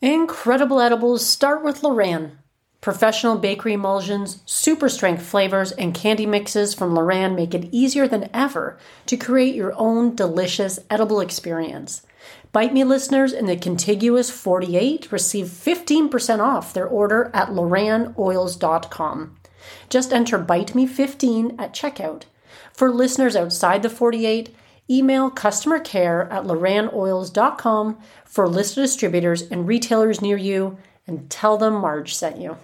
Incredible edibles start with Loran. Professional bakery emulsions, super strength flavors, and candy mixes from Loran make it easier than ever to create your own delicious edible experience. Bite Me listeners in the contiguous 48 receive 15% off their order at LoranOils.com. Just enter Bite Me 15 at checkout. For listeners outside the 48, email customer care at LoranOils.com for a list of distributors and retailers near you and tell them Marge sent you.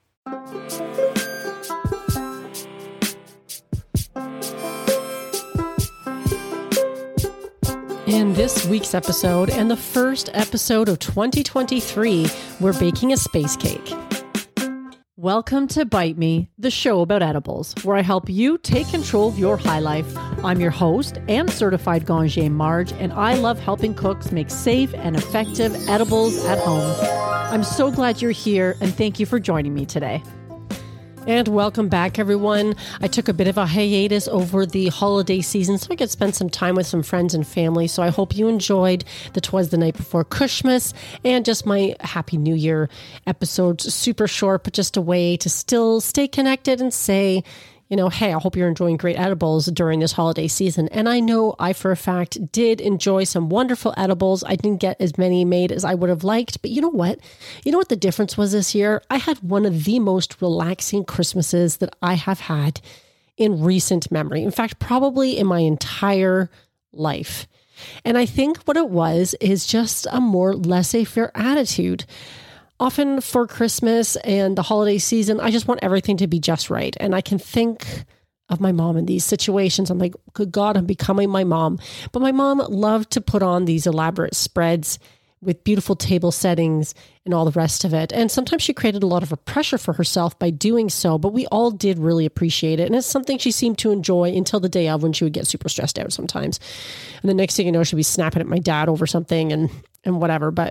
In this week's episode, and the first episode of 2023, we're baking a space cake. Welcome to Bite Me, the show about edibles, where I help you take control of your high life. I'm your host and certified Ganger Marge, and I love helping cooks make safe and effective edibles at home. I'm so glad you're here, and thank you for joining me today. And welcome back, everyone. I took a bit of a hiatus over the holiday season, so I could spend some time with some friends and family. So I hope you enjoyed the 'Twas the Night Before Christmas and just my Happy New Year episodes. Super short, but just a way to still stay connected and say, hey, I hope you're enjoying great edibles during this holiday season. And I know I, for a fact, did enjoy some wonderful edibles. I didn't get as many made as I would have liked. But you know what? You know what the difference was this year? I had one of the most relaxing Christmases that I have had in recent memory. In fact, probably in my entire life. And I think what it was is just a more laissez-faire attitude. Often for Christmas and the holiday season, I just want everything to be just right. And I can think of my mom in these situations. I'm like, good God, I'm becoming my mom. But my mom loved to put on these elaborate spreads with beautiful table settings and all the rest of it. And sometimes she created a lot of a pressure for herself by doing so, but we all did really appreciate it. And it's something she seemed to enjoy until the day of, when she would get super stressed out sometimes. And the next thing you know, she'd be snapping at my dad over something and whatever. But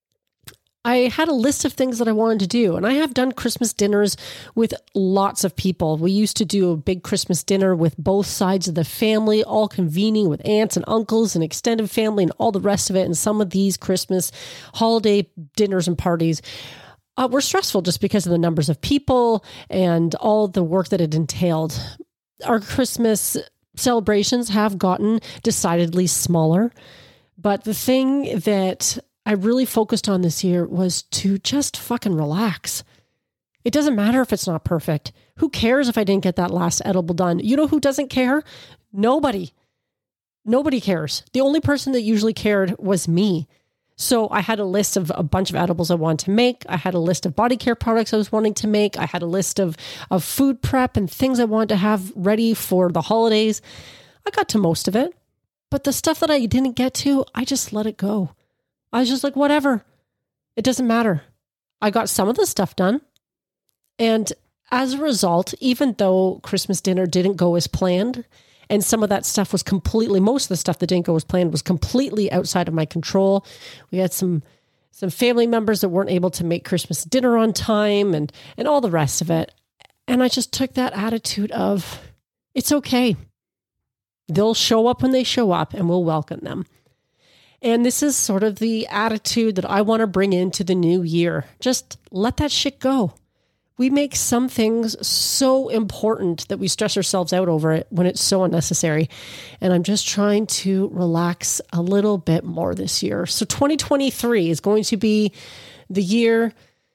I had a list of things that I wanted to do, and I have done Christmas dinners with lots of people. We used to do a big Christmas dinner with both sides of the family, all convening with aunts and uncles and extended family and all the rest of it. And some of these Christmas holiday dinners and parties were stressful just because of the numbers of people and all the work that it entailed. Our Christmas celebrations have gotten decidedly smaller, but the thing that I really focused on this year was to just fucking relax. It doesn't matter if it's not perfect. Who cares if I didn't get that last edible done? You know who doesn't care? Nobody. Nobody cares. The only person that usually cared was me. So I had a list of a bunch of edibles I wanted to make. I had a list of body care products I was wanting to make. I had a list of food prep and things I wanted to have ready for the holidays. I got to most of it. But the stuff that I didn't get to, I just let it go. I was just like, whatever. It doesn't matter. I got some of the stuff done. And as a result, even though Christmas dinner didn't go as planned, and some of that stuff was most of the stuff that didn't go as planned was completely outside of my control. We had some family members that weren't able to make Christmas dinner on time and all the rest of it. And I just took that attitude of, it's okay. They'll show up when they show up and we'll welcome them. And this is sort of the attitude that I want to bring into the new year. Just let that shit go. We make some things so important that we stress ourselves out over it when it's so unnecessary. And I'm just trying to relax a little bit more this year. So 2023 is going to be the year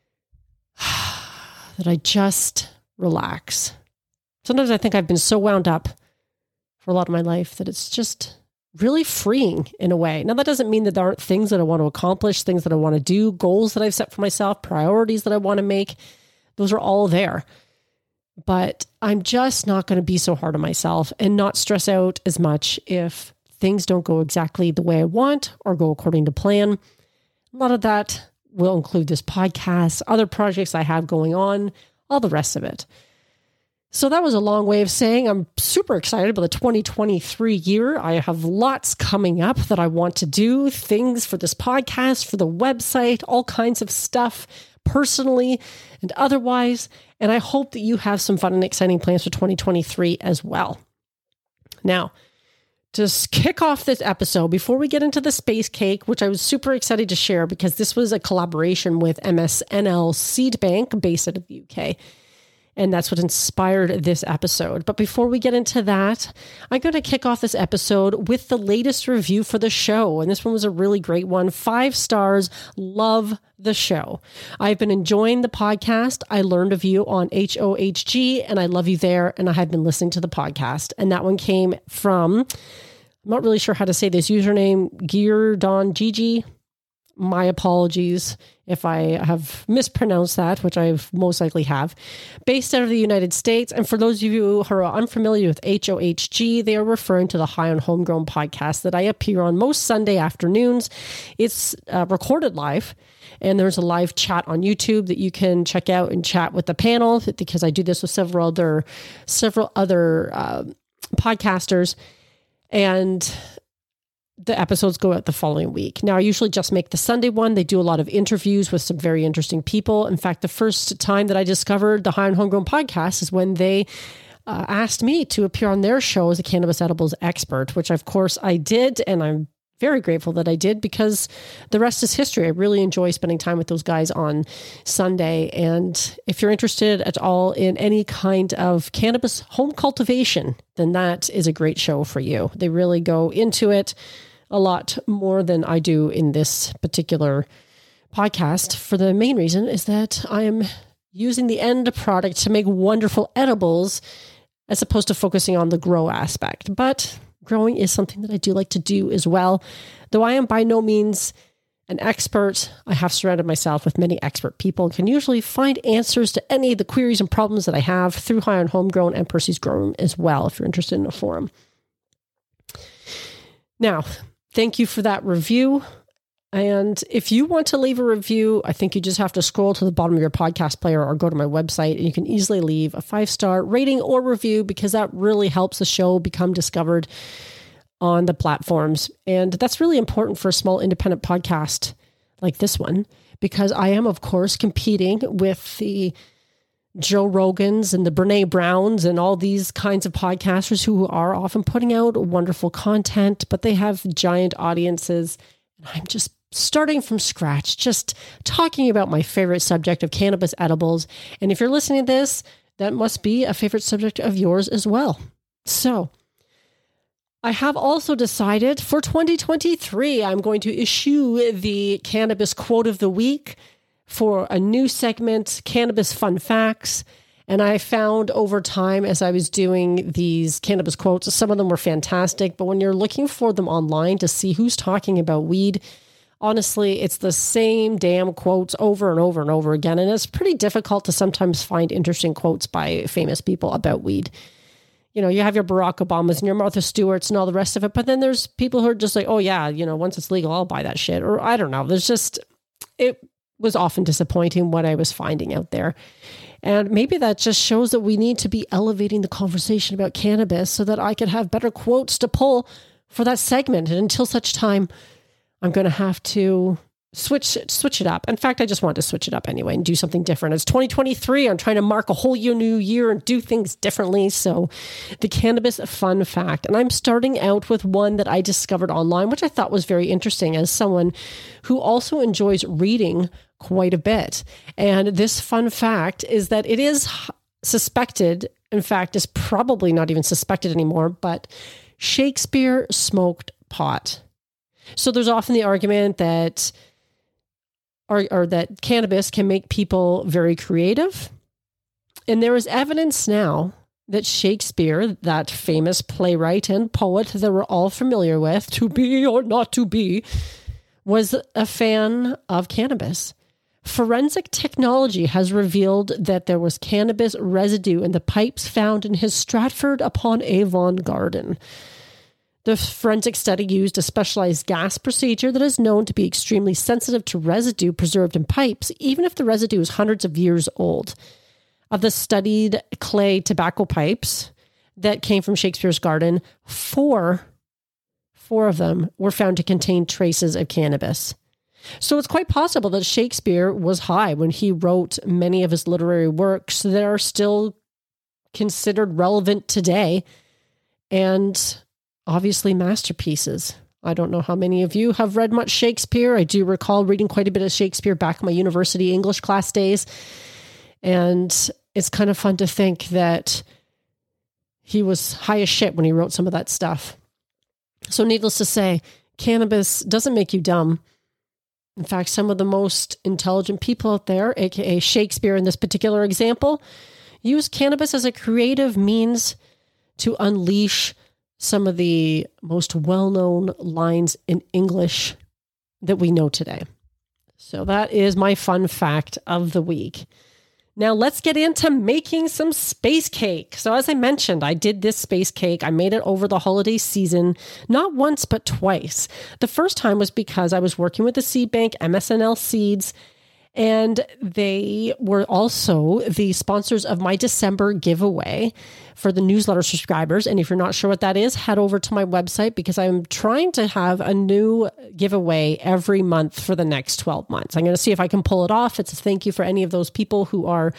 that I just relax. Sometimes I think I've been so wound up for a lot of my life that it's just really freeing in a way. Now, that doesn't mean that there aren't things that I want to accomplish, things that I want to do, goals that I've set for myself, priorities that I want to make. Those are all there. But I'm just not going to be so hard on myself and not stress out as much if things don't go exactly the way I want or go according to plan. A lot of that will include this podcast, other projects I have going on, all the rest of it. So that was a long way of saying I'm super excited about the 2023 year. I have lots coming up that I want to do, things for this podcast, for the website, all kinds of stuff personally and otherwise. And I hope that you have some fun and exciting plans for 2023 as well. Now, to kick off this episode, before we get into the space cake, which I was super excited to share because this was a collaboration with MSNL Seed Bank based out of the UK. And that's what inspired this episode. But before we get into that, I'm going to kick off this episode with the latest review for the show. And this one was a really great one. 5 stars. Love the show. I've been enjoying the podcast. I learned of you on HOHG and I love you there. And I have been listening to the podcast. And that one came from, I'm not really sure how to say this username, Gear Don Gigi. My apologies if I have mispronounced that, which I most likely have. Based out of the United States. And for those of you who are unfamiliar with HOHG, they are referring to the High on Homegrown podcast that I appear on most Sunday afternoons. It's recorded live. And there's a live chat on YouTube that you can check out and chat with the panel, because I do this with several other podcasters. And the episodes go out the following week. Now, I usually just make the Sunday one. They do a lot of interviews with some very interesting people. In fact, the first time that I discovered the High on Homegrown podcast is when they asked me to appear on their show as a cannabis edibles expert, which of course I did. And I'm very grateful that I did, because the rest is history. I really enjoy spending time with those guys on Sunday. And if you're interested at all in any kind of cannabis home cultivation, then that is a great show for you. They really go into it a lot more than I do in this particular podcast, for the main reason is that I am using the end product to make wonderful edibles as opposed to focusing on the grow aspect. But growing is something that I do like to do as well. Though I am by no means an expert, I have surrounded myself with many expert people and can usually find answers to any of the queries and problems that I have through High on Homegrown and Percy's Grow Room as well, if you're interested in a forum. Now, thank you for that review. And if you want to leave a review, I think you just have to scroll to the bottom of your podcast player or go to my website, and you can easily leave a 5-star rating or review, because that really helps the show become discovered on the platforms. And that's really important for a small independent podcast like this one, because I am, of course, competing with the Joe Rogans and the Brene Browns and all these kinds of podcasters who are often putting out wonderful content, but they have giant audiences. And I'm just starting from scratch, just talking about my favorite subject of cannabis edibles. And if you're listening to this, that must be a favorite subject of yours as well. So I have also decided for 2023, I'm going to issue the cannabis quote of the week for a new segment, Cannabis Fun Facts. And I found over time, as I was doing these cannabis quotes, some of them were fantastic, but when you're looking for them online to see who's talking about weed, honestly, it's the same damn quotes over and over and over again. And it's pretty difficult to sometimes find interesting quotes by famous people about weed. You know, you have your Barack Obamas and your Martha Stewarts and all the rest of it, but then there's people who are just like, oh yeah, you know, once it's legal, I'll buy that shit. Or I don't know. It was often disappointing what I was finding out there. And maybe that just shows that we need to be elevating the conversation about cannabis so that I could have better quotes to pull for that segment. And until such time, I'm going to have to switch it up. In fact, I just wanted to switch it up anyway and do something different. It's 2023. I'm trying to mark a whole new year and do things differently. So the cannabis fun fact, and I'm starting out with one that I discovered online, which I thought was very interesting as someone who also enjoys reading quite a bit. And this fun fact is that it is suspected, in fact, is probably not even suspected anymore, but Shakespeare smoked pot. So there's often the argument that or that cannabis can make people very creative. And there is evidence now that Shakespeare, that famous playwright and poet that we're all familiar with, to be or not to be, was a fan of cannabis. Forensic technology has revealed that there was cannabis residue in the pipes found in his Stratford-upon-Avon garden. The forensic study used a specialized gas procedure that is known to be extremely sensitive to residue preserved in pipes, even if the residue is hundreds of years old. Of the studied clay tobacco pipes that came from Shakespeare's garden, four of them were found to contain traces of cannabis. So it's quite possible that Shakespeare was high when he wrote many of his literary works that are still considered relevant today. And obviously masterpieces. I don't know how many of you have read much Shakespeare. I do recall reading quite a bit of Shakespeare back in my university English class days. And it's kind of fun to think that he was high as shit when he wrote some of that stuff. So needless to say, cannabis doesn't make you dumb. In fact, some of the most intelligent people out there, aka Shakespeare in this particular example, use cannabis as a creative means to unleash some of the most well-known lines in English that we know today. So that is my fun fact of the week. Now let's get into making some space cake. So as I mentioned, I did this space cake. I made it over the holiday season, not once, but twice. The first time was because I was working with the seed bank, MSNL Seeds, and they were also the sponsors of my December giveaway for the newsletter subscribers. And if you're not sure what that is, head over to my website because I'm trying to have a new giveaway every month for the next 12 months. I'm going to see if I can pull it off. It's a thank you for any of those people who are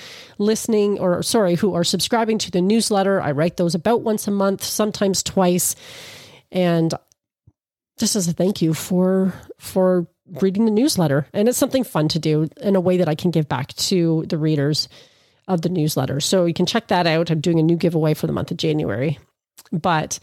who are subscribing to the newsletter. I write those about once a month, sometimes twice. And just as a thank you for reading the newsletter. And it's something fun to do in a way that I can give back to the readers of the newsletter. So you can check that out. I'm doing a new giveaway for the month of January. But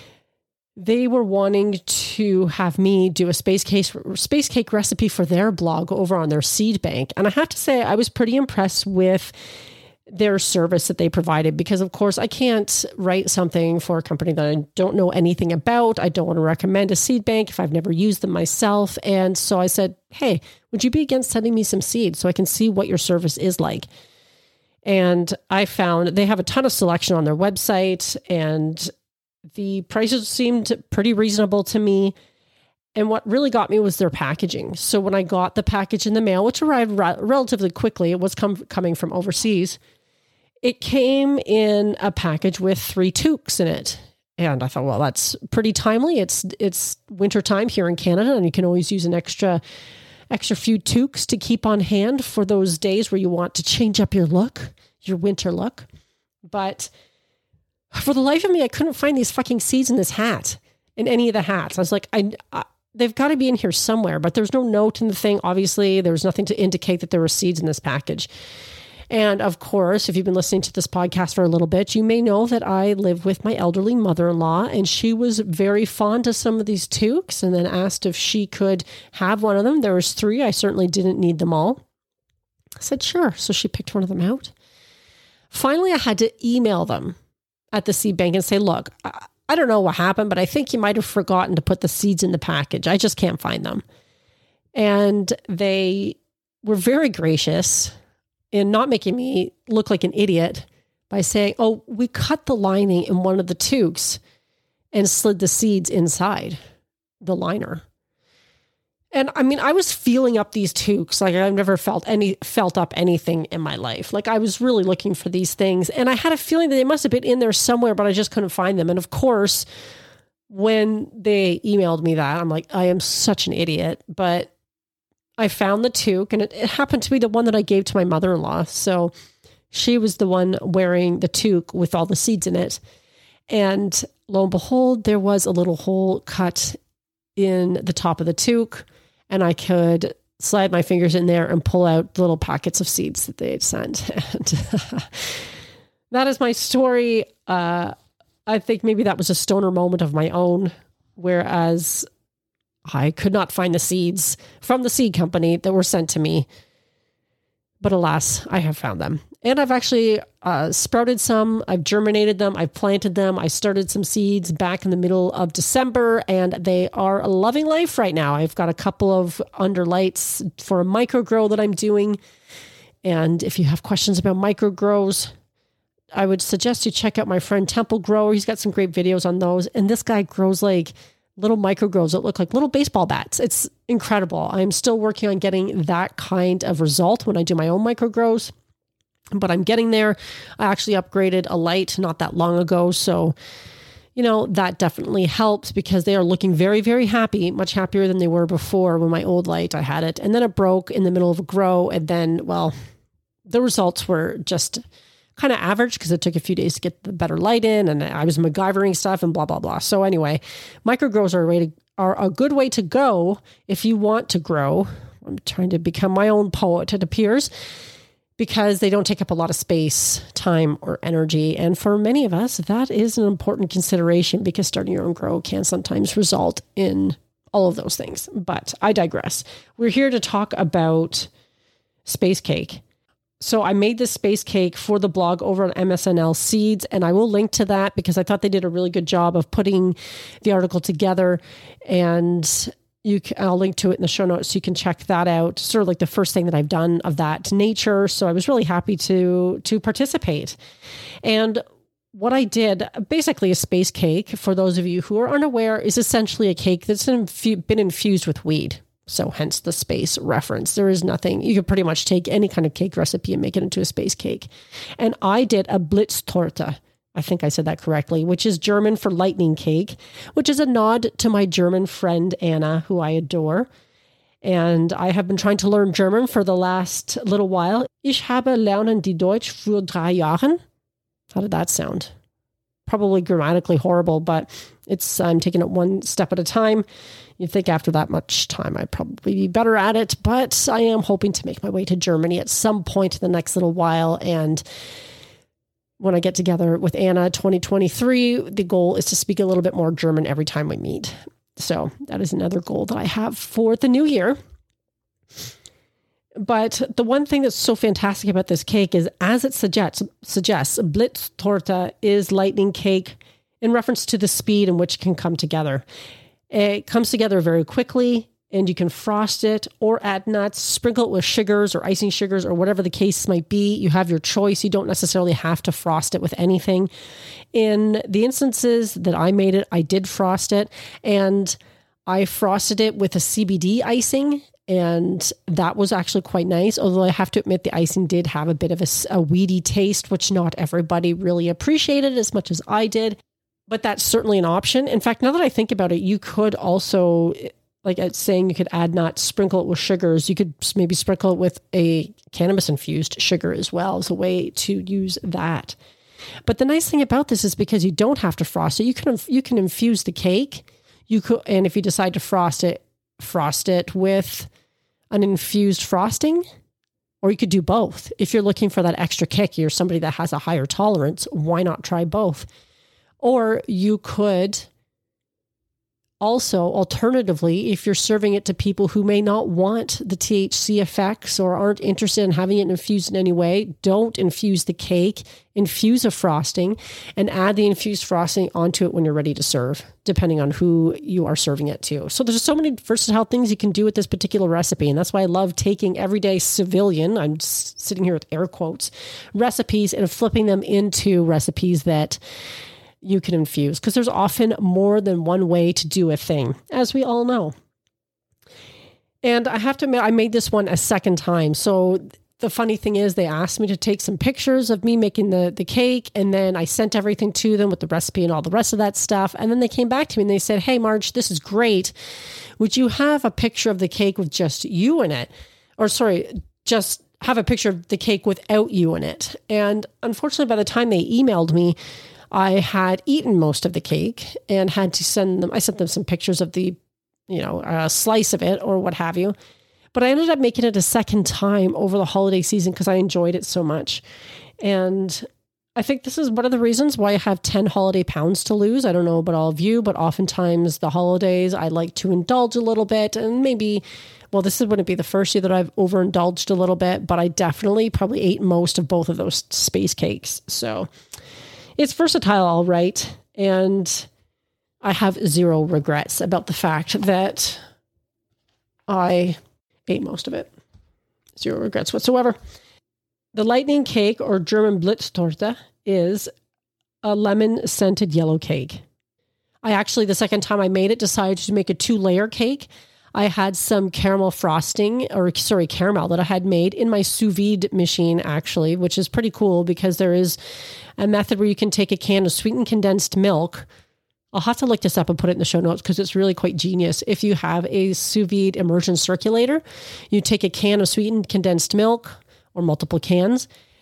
they were wanting to have me do a space cake recipe for their blog over on their seed bank. And I have to say, I was pretty impressed with their service that they provided because, of course, I can't write something for a company that I don't know anything about. I don't want to recommend a seed bank if I've never used them myself. And so I said, hey, would you be against sending me some seeds so I can see what your service is like? And I found they have a ton of selection on their website and the prices seemed pretty reasonable to me. And what really got me was their packaging. So when I got the package in the mail, which arrived relatively quickly, it was coming from overseas. It came in a package with 3 toques in it. And I thought, well, that's pretty timely. It's winter time here in Canada, and you can always use an extra few toques to keep on hand for those days where you want to change up your look, your winter look. But for the life of me, I couldn't find these fucking seeds in this hat, in any of the hats. I was like, they've got to be in here somewhere, but there's no note in the thing. Obviously, there was nothing to indicate that there were seeds in this package. And of course, if you've been listening to this podcast for a little bit, you may know that I live with my elderly mother-in-law, and she was very fond of some of these toques and then asked if she could have one of them. There was 3. I certainly didn't need them all. I said, sure. So she picked one of them out. Finally, I had to email them at the seed bank and say, look, I don't know what happened, but I think you might have forgotten to put the seeds in the package. I just can't find them. And they were very gracious in not making me look like an idiot by saying, oh, we cut the lining in one of the toques and slid the seeds inside the liner. And I mean, I was feeling up these toques like I've never felt up anything in my life. Like I was really looking for these things, and I had a feeling that they must have been in there somewhere, but I just couldn't find them. And of course, when they emailed me that, I'm like, I am such an idiot, but I found the toque, and it happened to be the one that I gave to my mother-in-law. So she was the one wearing the toque with all the seeds in it. And lo and behold, there was a little hole cut in the top of the toque, and I could slide my fingers in there and pull out the little packets of seeds that they had sent. And that is my story. I think maybe that was a stoner moment of my own, whereas I could not find the seeds from the seed company that were sent to me. But alas, I have found them. And I've actually sprouted some. I've germinated them. I've planted them. I started some seeds back in the middle of December, and they are loving life right now. I've got a couple of underlights for a micro grow that I'm doing. And if you have questions about micro grows, I would suggest you check out my friend Temple Grower. He's got some great videos on those. And this guy grows like little micro grows that look like little baseball bats. It's incredible. I'm still working on getting that kind of result when I do my own micro grows, but I'm getting there. I actually upgraded a light not that long ago. So, that definitely helps because they are looking very, very happy, much happier than they were before when my old light, I had it. And then it broke in the middle of a grow. And then, well, the results were just kind of average because it took a few days to get the better light in, and I was MacGyvering stuff and blah, blah, blah. So anyway, microgrows are a good way to go if you want to grow. I'm trying to become my own poet, it appears, because they don't take up a lot of space, time, or energy. And for many of us, that is an important consideration because starting your own grow can sometimes result in all of those things. But I digress. We're here to talk about space cake. So I made this space cake for the blog over on MSNL Seeds, and I will link to that because I thought they did a really good job of putting the article together, and I'll link to it in the show notes so you can check that out. Sort of like the first thing that I've done of that nature. So I was really happy to participate. And what I did, basically a space cake, for those of you who are unaware, is essentially a cake that's been infused with weed. So hence the space reference. There is nothing, you could pretty much take any kind of cake recipe and make it into a space cake. And I did a Blitztorte. I think I said that correctly, which is German for lightning cake, which is a nod to my German friend, Anna, who I adore. And I have been trying to learn German for the last little while. Ich habe lernen die Deutsch für 3 Jahren. How did that sound? Probably grammatically horrible, but I'm taking it one step at a time. You'd think after that much time, I'd probably be better at it, but I am hoping to make my way to Germany at some point in the next little while. And when I get together with Anna 2023, the goal is to speak a little bit more German every time we meet. So that is another goal that I have for the new year. But the one thing that's so fantastic about this cake is, as it suggests, Blitztorte is lightning cake in reference to the speed in which it can come together. It comes together very quickly, and you can frost it or add nuts, sprinkle it with sugars or icing sugars or whatever the case might be. You have your choice. You don't necessarily have to frost it with anything. In the instances that I made it, I did frost it, and I frosted it with a CBD icing, and that was actually quite nice. Although I have to admit, the icing did have a bit of a weedy taste, which not everybody really appreciated as much as I did. But that's certainly an option. In fact, now that I think about it, you could also, like it's saying, you could add nuts, sprinkle it with sugars. You could maybe sprinkle it with a cannabis-infused sugar as well as a way to use that. But the nice thing about this is because you don't have to frost it. You can infuse the cake. And if you decide to frost it with an infused frosting, or you could do both. If you're looking for that extra kick, you're somebody that has a higher tolerance, why not try both? Or you could also, alternatively, if you're serving it to people who may not want the THC effects or aren't interested in having it infused in any way, don't infuse the cake, infuse a frosting, and add the infused frosting onto it when you're ready to serve, depending on who you are serving it to. So there's so many versatile things you can do with this particular recipe, and that's why I love taking everyday civilian, I'm sitting here with air quotes, recipes and flipping them into recipes that you can infuse, because there's often more than one way to do a thing, as we all know. And I have to admit, I made this one a second time. So the funny thing is, they asked me to take some pictures of me making the cake, and then I sent everything to them with the recipe and all the rest of that stuff. And then they came back to me and they said, "Hey, Marge, this is great. Would you have a picture of the cake with just you in it?" Or sorry, just have a picture of the cake without you in it. And unfortunately, by the time they emailed me, I had eaten most of the cake and had to sent them some pictures of the, a slice of it or what have you. But I ended up making it a second time over the holiday season because I enjoyed it so much. And I think this is one of the reasons why I have 10 holiday pounds to lose. I don't know about all of you, but oftentimes the holidays, I like to indulge a little bit, and maybe, well, this wouldn't be the first year that I've overindulged a little bit, but I definitely probably ate most of both of those space cakes. So it's versatile, all right, and I have zero regrets about the fact that I ate most of it. Zero regrets whatsoever. The lightning cake, or German Blitztorte, is a lemon-scented yellow cake. I actually, the second time I made it, decided to make a 2-layer cake. I had some caramel that I had made in my sous vide machine, actually, which is pretty cool because there is a method where you can take a can of sweetened condensed milk. I'll have to look this up and put it in the show notes because it's really quite genius. If you have a sous vide immersion circulator, you take a can of sweetened condensed milk or multiple cans,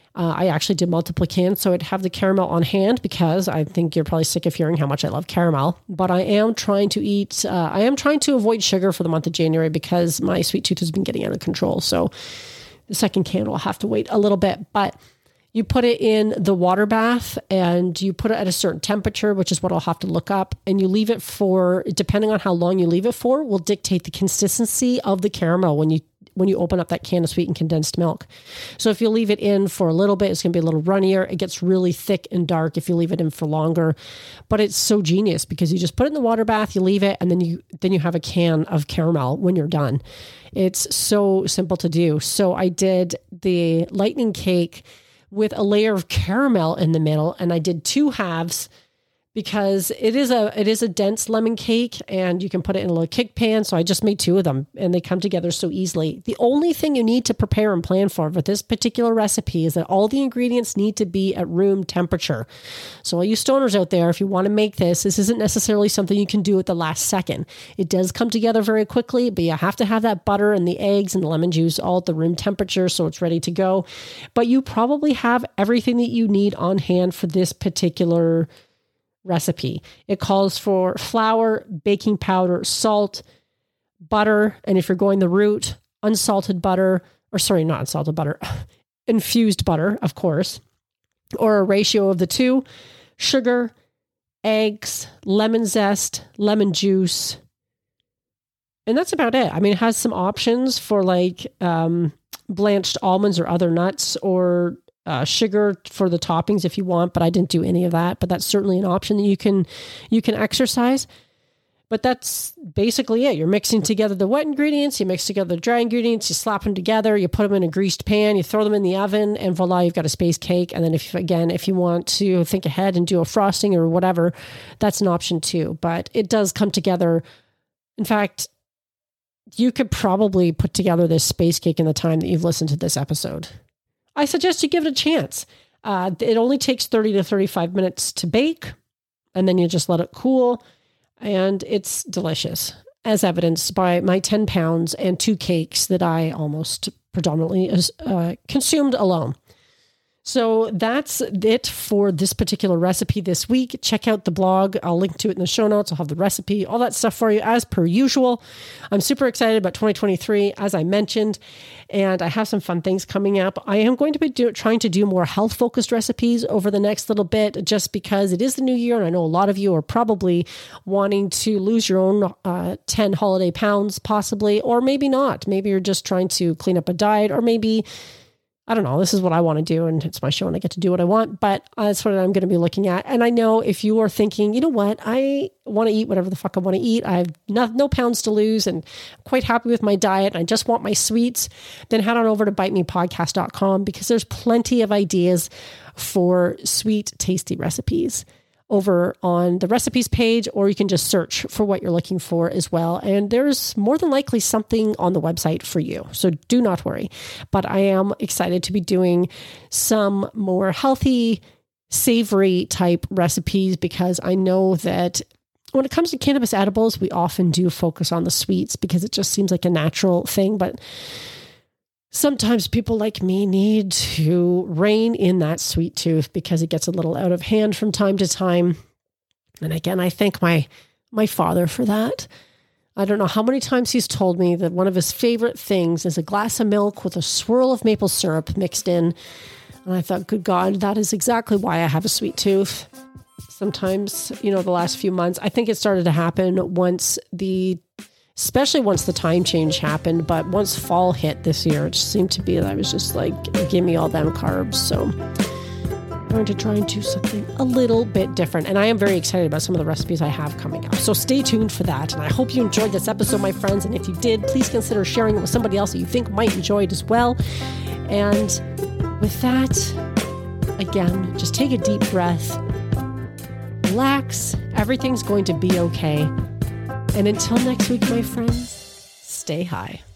I actually did multiple cans, so I'd have the caramel on hand because I think you're probably sick of hearing how much I love caramel. But I am trying to avoid sugar for the month of January because my sweet tooth has been getting out of control. So the second can will have to wait a little bit. But you put it in the water bath and you put it at a certain temperature, which is what I'll have to look up. And you leave it for, depending on how long you leave it for, will dictate the consistency of the caramel when you open up that can of sweetened condensed milk. So if you leave it in for a little bit, it's going to be a little runnier. It gets really thick and dark if you leave it in for longer. But it's so genius because you just put it in the water bath, you leave it, and then you have a can of caramel when you're done. It's so simple to do. So I did the lightning cake with a layer of caramel in the middle, and I did 2 halves because it is a dense lemon cake and you can put it in a little cake pan. So I just made 2 of them and they come together so easily. The only thing you need to prepare and plan for with this particular recipe is that all the ingredients need to be at room temperature. So all you stoners out there, if you want to make this isn't necessarily something you can do at the last second. It does come together very quickly, but you have to have that butter and the eggs and the lemon juice all at the room temperature so it's ready to go. But you probably have everything that you need on hand for this particular recipe. It calls for flour, baking powder, salt, butter, and if you're going the route, infused butter, of course, or a ratio of the 2, sugar, eggs, lemon zest, lemon juice, and that's about it. I mean, it has some options for like blanched almonds or other nuts or sugar for the toppings if you want, but I didn't do any of that. But that's certainly an option that you can exercise. But that's basically it. You're mixing together the wet ingredients, you mix together the dry ingredients, you slap them together, you put them in a greased pan, you throw them in the oven, and voila, you've got a space cake. And then if you want to think ahead and do a frosting or whatever, that's an option too. But it does come together. In fact, you could probably put together this space cake in the time that you've listened to this episode. I suggest you give it a chance. It only takes 30 to 35 minutes to bake, and then you just let it cool, and it's delicious, as evidenced by my 10 pounds and 2 cakes that I almost predominantly consumed alone. So that's it for this particular recipe this week. Check out the blog. I'll link to it in the show notes. I'll have the recipe, all that stuff for you as per usual. I'm super excited about 2023, as I mentioned, and I have some fun things coming up. I am going to be trying to do more health-focused recipes over the next little bit, just because it is the new year, and I know a lot of you are probably wanting to lose your own 10 holiday pounds, possibly, or maybe not. Maybe you're just trying to clean up a diet, or maybe I don't know, this is what I want to do and it's my show and I get to do what I want, but that's what I'm going to be looking at. And I know if you are thinking, you know what, I want to eat whatever the fuck I want to eat. I have no pounds to lose and I'm quite happy with my diet. And I just want my sweets. Then head on over to bitemepodcast.com because there's plenty of ideas for sweet, tasty recipes over on the recipes page, or you can just search for what you're looking for as well. And there's more than likely something on the website for you. So do not worry. But I am excited to be doing some more healthy, savory type recipes because I know that when it comes to cannabis edibles, we often do focus on the sweets because it just seems like a natural thing. But sometimes people like me need to rein in that sweet tooth because it gets a little out of hand from time to time. And again, I thank my father for that. I don't know how many times he's told me that one of his favorite things is a glass of milk with a swirl of maple syrup mixed in. And I thought, good God, that is exactly why I have a sweet tooth. Sometimes, the last few months, I think it started to happen especially once the time change happened, but once fall hit this year, it just seemed to be that I was just like, give me all them carbs. So I'm going to try and do something a little bit different. And I am very excited about some of the recipes I have coming up. So stay tuned for that. And I hope you enjoyed this episode, my friends. And if you did, please consider sharing it with somebody else that you think might enjoy it as well. And with that, again, just take a deep breath, relax. Everything's going to be okay. And until next week, my friends, stay high.